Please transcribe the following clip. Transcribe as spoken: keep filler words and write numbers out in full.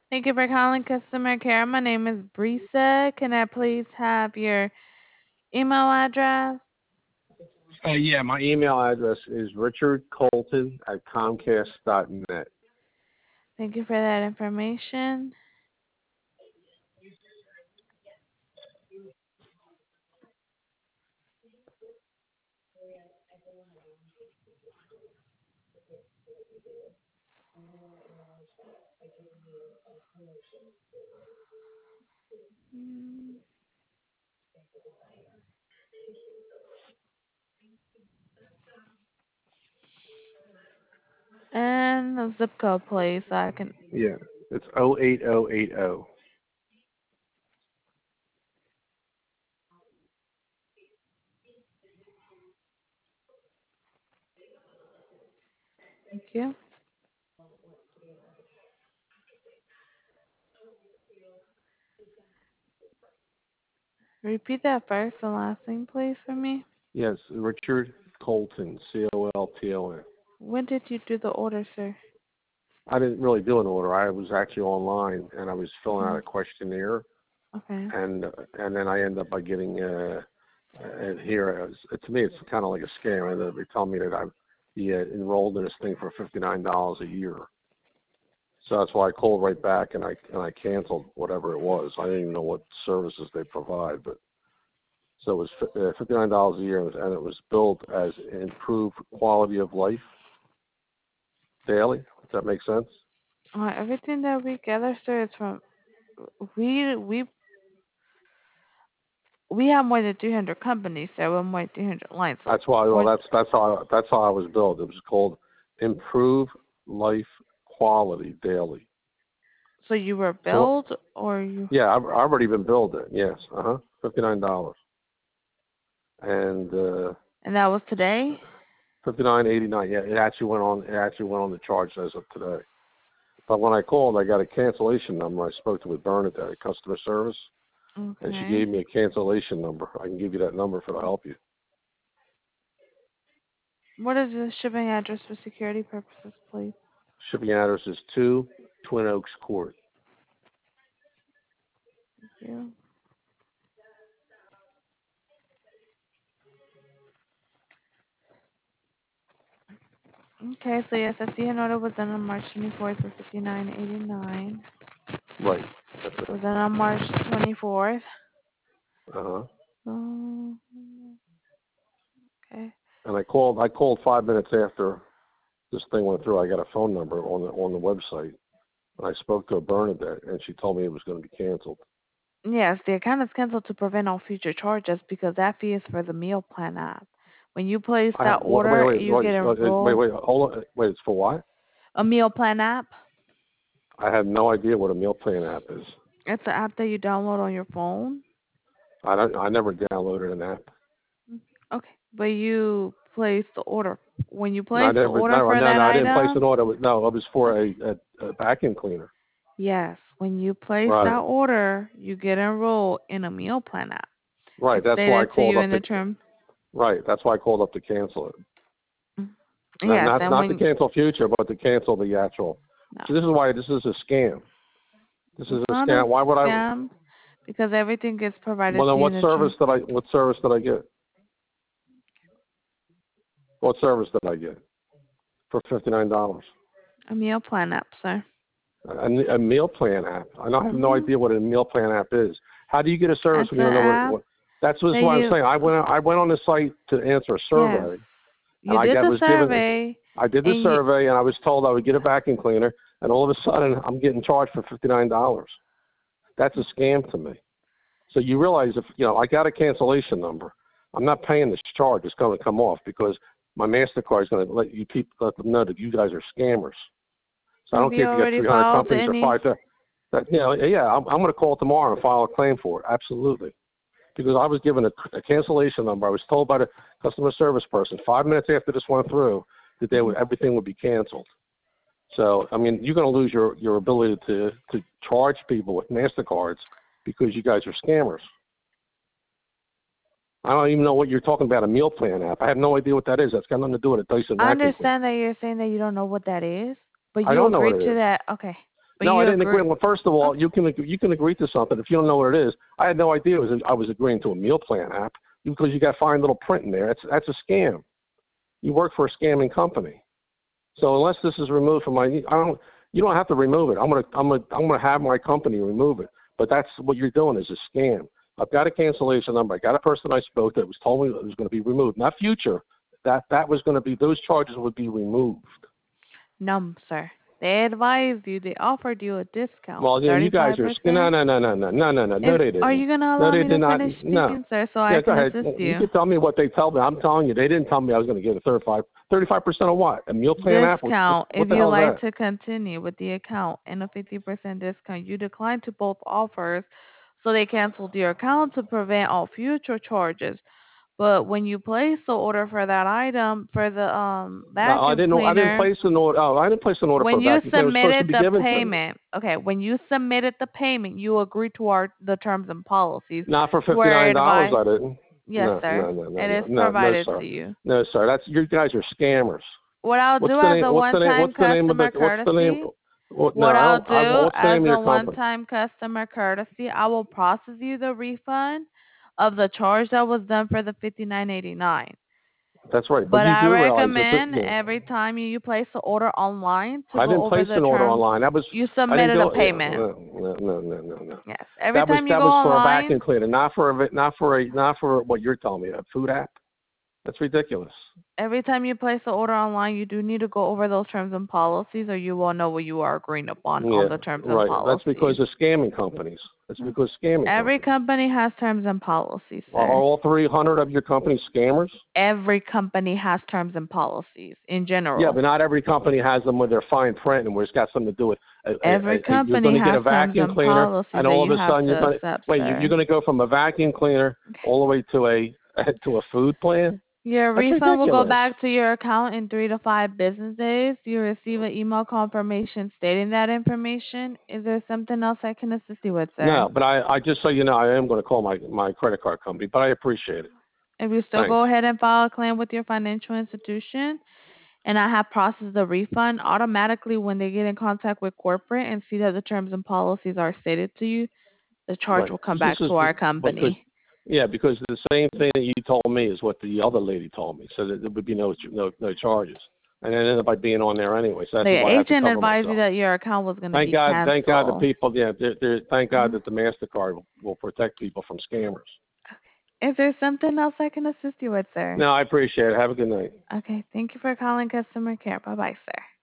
Thank you for calling customer care. My name is Brisa. Can I please have your email address? Uh, yeah, my email address is richard colton at comcast dot net. Thank you for that information. Mm, And the zip code, please, so I can. Yeah, it's oh eight oh eight oh. Thank you. Repeat that first and last name, please, for me. Yes, Richard Colton, C O L T O N. When did you do the order, sir? I didn't really do an order. I was actually online and I was filling out Hmm. a questionnaire, Okay. and and then I end up by getting uh, uh here. Uh, to me, it's kind of like a scam. And they tell me that I'm be uh, enrolled in this thing for fifty nine dollars a year. So that's why I called right back and I and I canceled whatever it was. I didn't even know what services they provide, but so it was uh, fifty nine dollars a year, and it was billed as improved quality of life daily. Does that make sense? Uh, everything that we gather, sir, is from we we we have more than three hundred companies, so we're more than three hundred lines. So That's why. Well, for that's that's how I, that's how I was billed. It was called Improve Life Quality Daily. so you were So billed or you yeah, I've, I've already been billed it. Yes, uh huh, fifty nine dollars and uh, and that was today? fifty nine eighty nine. Yeah, it actually went on. It actually went on the charge as of today. But when I called, I got a cancellation number. I spoke to with Bernadette at customer service, and she Okay. gave me a cancellation number. I can give you that number for to help you. What is the shipping address for security purposes, please? Shipping address is two Twin Oaks Court. Thank you. Okay, so yes, I see an order was done on March twenty-fourth for fifty-nine eighty-nine. Right. That's it. Was done on March twenty-fourth. Uh huh. Um, okay. And I called. I called five minutes after this thing went through. I got a phone number on the on the website, and I spoke to a Bernadette, and she told me it was going to be canceled. Yes, the account is canceled to prevent all future charges because that fee is for the meal plan app. When you place I that wait, wait, order, wait, you get wait, wait, enrolled. wait. Hold on. Wait, it's for what? A meal plan app. I have no idea what a meal plan app is. It's an app that you download on your phone. I don't. I never downloaded an app. Mm, Okay, but you place the order. When you No, I place the never. order No, for no, that no. I didn't place an item, order. No, it was for okay. a, a, a vacuum cleaner. Yes, when you place that Right. order, you get enrolled in a meal plan app. Right. It's That's why I stated to called you up in to. the term. Right. That's why I called up to cancel it. Mm, Not Yes, not and not to when cancel future, but to cancel the actual. no, So this is why this is a scam. This is it's a not a scam. Why would I? scam because everything gets provided Well, to then you what in the service term. did I? What service did I get? What service did I get for fifty nine dollars? A meal plan app, sir. A, a meal plan app. I don't have no Mhm. idea what a meal plan app is. How do you get a service It's when an you don't know what? app what that's what, that what I'm you saying. I went I went on the site to answer a yes. survey, and You I did got the was given. survey I did the and you survey, and I was told I would get a vacuum cleaner, and all of a sudden I'm getting charged for fifty nine dollars. That's a scam to me. So you realize if you know I got a cancellation number, I'm not paying this charge. It's going to come off because my Mastercard is going to let you people let them know that you guys are scammers. So I have don't you care if you got already three hundred filed companies or any five. That you know, yeah, I'm, I'm going to call tomorrow and file a claim for it. Absolutely, because I was given a, a cancellation number. I was told by the customer service person five minutes after this went through that they would mhm. everything would be canceled. So I mean, you're going to lose your your ability to to charge people with Mastercards because you guys are scammers. I don't even know what you're talking about, a meal plan app. I have no idea what that is. That's got nothing to do with a Dyson I vacuum cleaner. understand that you're saying that you don't know what that is, but I you don't know what agreed it to is. that. Okay. But No, I you didn't agree. agree. Well, first of all, Okay. you can you can agree to something if you don't know what it is. I had no idea it was I was agreeing to a meal plan app because you got fine little print in there. That's that's a scam. You work for a scamming company. So unless this is removed from my, I don't. You don't have to remove it. I'm gonna I'm gonna I'm gonna have my company remove it. But that's what you're doing is a scam. I've got a cancellation number. I got a person I spoke to that was told me that it was going to be removed. Not future. That that was going to be those charges would be removed. No, sir. They advised you. They offered you a discount, Well, you know, you guys thirty-five are no, percent. no, no, no, no, no, no, no, no. Is They are didn't. you gonna No, allow they me did to not. finish No. speaking, sir, so I Yeah, go can ahead. assist You you? can tell me what they tell me. I'm telling you, they didn't tell me I was going to get a thirty-five, thirty-five percent of what? A meal plan app? What, what, Discount what if the you hell is like that? to continue with the account and a fifty percent discount. You declined to both offers, so they canceled your account to prevent all future charges. But when you place the order for that item for the um No, I vacuum didn't know. I didn't cleaner, place an order. Oh, I didn't place an order for when a you vacuum cleaner. It was supposed to submitted be the given to payment, okay, when you submitted the payment, you agreed to our the terms and policies. not for You were fifty-nine dollars. advised, I didn't. yes, No, sir, no, no, no, it no, is no, no, provided sir. to you. No, sir. That's you guys are scammers. What I'll What's do the as name? a What's the name? one-time What's the name of the? customer What's the name? courtesy, What? No, what I I'll don't. I, do what's the as name of a your company? one-time customer courtesy, I will process you the refund of the charge that was done for the fifty-nine eighty-nine. That's right. But But you I do realize that. The, recommend yeah. every time you place the order online to I go didn't over place the an order terms. online. That was You I didn't submitted a do it. Yeah, payment. no, no, no, no, no, no. Yes. Every That was time you that go was for a online, vacuum cleaner, not for a not for a not for what you're telling me, a food app. That's ridiculous. every time you place the order online, you do need to go over those terms and policies, or you will know what you are agreeing upon on Yeah, the terms and right. That's policies. because of scamming companies. That's Mm. because scamming Every companies. company has terms and policies, Are, are sir. all three hundred of your companies scammers? Every company has terms and policies in Yeah, general. but not every company has them with their fine print and where it's got something to do with. A, a, Every a, a, you're company going to get a has terms vacuum and cleaner, policies and that all of you a have sudden you're to going to accept, wait. You're, you're sir. going to go from a vacuum cleaner all the way to a to a food plan. Your That's refund will go ridiculous. back to your account in three to five business days. You receive an email confirmation stating that information. Is there something else I can assist you with, sir? No, but I, I just so you know, I am going to call my my credit card company, but I appreciate it. If you still Thanks. go ahead and file a claim with your financial institution, and I have processed the refund, automatically when they get in contact with corporate and see that the terms and policies are stated to you, the charge Right. will come 'Cause this back is to our because company. yeah, because the same thing that you told me is what the other lady told me, so that there would be no no no charges, and it ended up by being on there anyway. So that's The why I have to agent cover advised you myself. that your account was going to Thank be God, thank God the canceled. people, yeah, they're, they're, thank God Mhm. that the Mastercard will, will protect people from scammers. Okay. Is there something else I can assist you with, sir? No, I appreciate it. Have a good night. Okay. Thank you for calling customer care. Bye bye, sir.